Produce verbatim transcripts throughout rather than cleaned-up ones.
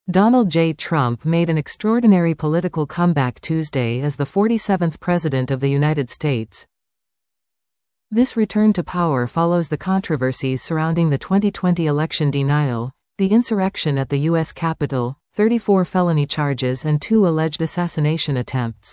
Donald J. Trump made an extraordinary political comeback Tuesday as the forty-seventh President of the United States. This return to power follows the controversies surrounding the twenty twenty election denial, the insurrection at the U S Capitol, thirty-four felony charges and two alleged assassination attempts.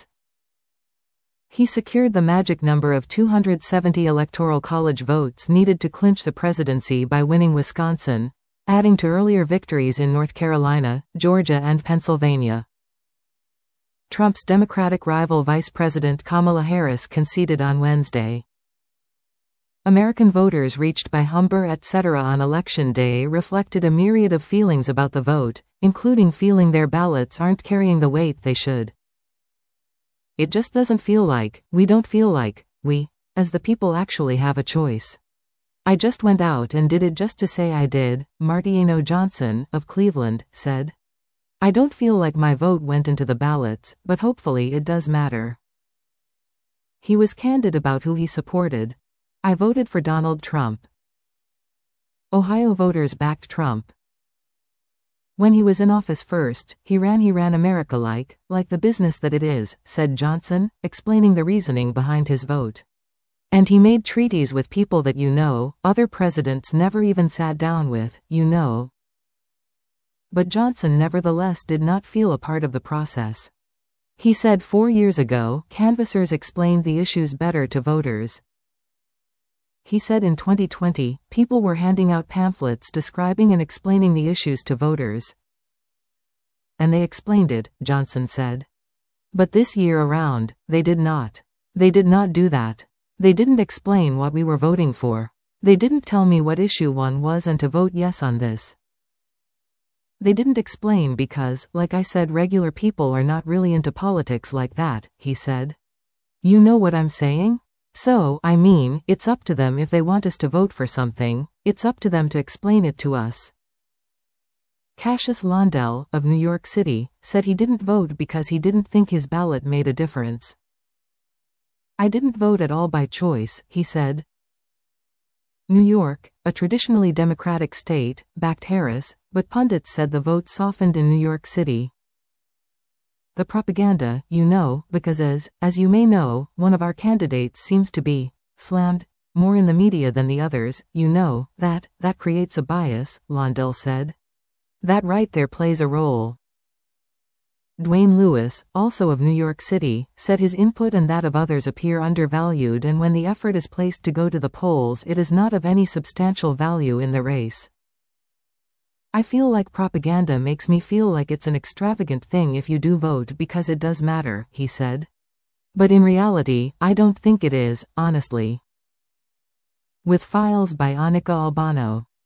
He secured the magic number of two hundred seventy Electoral College votes needed to clinch the presidency by winning Wisconsin, adding to earlier victories in North Carolina, Georgia and Pennsylvania. Trump's Democratic rival Vice President Kamala Harris conceded on Wednesday. American voters reached by Humber et cetera on Election Day reflected a myriad of feelings about the vote, including feeling their ballots aren't carrying the weight they should. It just doesn't feel like, we don't feel like, we, as the people actually have a choice. I just went out and did it just to say I did, Martiano Johnson, of Cleveland, said. I don't feel like my vote went into the ballots, but hopefully it does matter. He was candid about who he supported. I voted for Donald Trump. Ohio voters backed Trump. When he was in office first, he ran he ran America like, like the business that it is, said Johnson, explaining the reasoning behind his vote. And he made treaties with people that you know, other presidents never even sat down with, you know. But Johnson nevertheless did not feel a part of the process. He said four years ago, canvassers explained the issues better to voters. He said in twenty twenty, people were handing out pamphlets describing and explaining the issues to voters. And they explained it, Johnson said. But this year around, they did not. They did not do that. They didn't explain what we were voting for. They didn't tell me what issue one was and to vote yes on this. They didn't explain because, like I said, regular people are not really into politics like that, he said. You know what I'm saying? So, I mean, it's up to them if they want us to vote for something, it's up to them to explain it to us. Cassius Londell, of New York City, said he didn't vote because he didn't think his ballot made a difference. I didn't vote at all by choice, he said. New York, a traditionally Democratic state, backed Harris, but pundits said the vote softened in New York City. The propaganda, you know, because as, as you may know, one of our candidates seems to be slammed more in the media than the others, you know, that, that creates a bias, Londell said. That right there plays a role. Dwayne Lewis, also of New York City, said his input and that of others appear undervalued, and when the effort is placed to go to the polls, it is not of any substantial value in the race. I feel like propaganda makes me feel like it's an extravagant thing if you do vote because it does matter, he said. But in reality, I don't think it is, honestly. With files by Annika Albano.